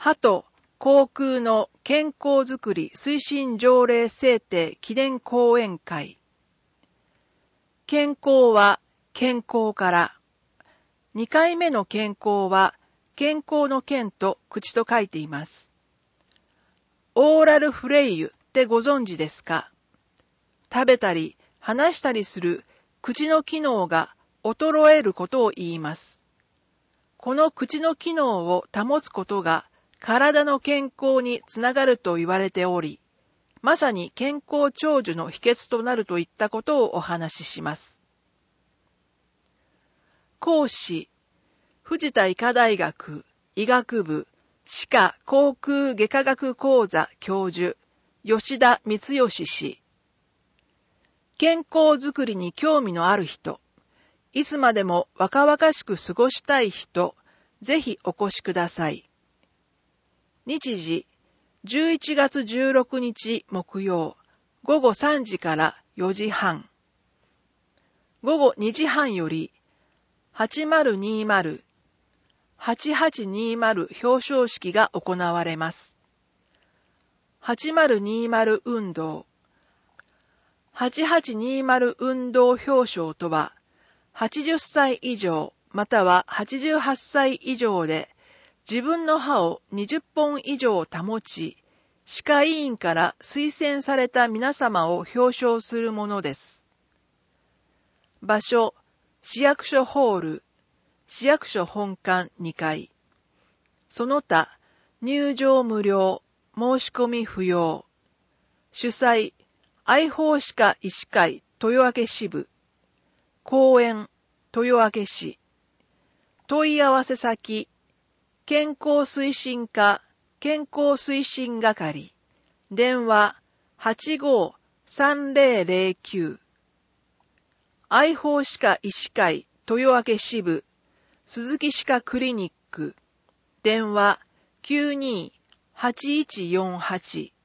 歯と口腔の健康づくり推進条例制定記念講演会。健康は健康から。2回目の健康は健康の健と口と書いています。オーラルフレイユってご存知ですか？食べたり話したりする口の機能が衰えることを言います。この口の機能を保つことが体の健康につながると言われており、まさに健康長寿の秘訣となるといったことをお話しします。講師、藤田医科大学医学部歯科口腔外科学講座教授、吉田光義氏。健康づくりに興味のある人、いつまでも若々しく過ごしたい人、ぜひお越しください。日時、11月16日木曜、午後3時から4時半。午後2時半より、8020-8820表彰式が行われます。8020運動。8820運動表彰とは、80歳以上または88歳以上で、自分の歯を20本以上保ち、歯科医院から推薦された皆様を表彰するものです。場所、市役所ホール、市役所本館2階。その他、入場無料、申し込み不要。主催、愛抱歯科医師会豊明支部。講演、豊明市。問い合わせ先、健康推進課、健康推進係、電話85-3009。愛抱歯科医師会豊明支部、鈴木歯科クリニック、電話92-8148。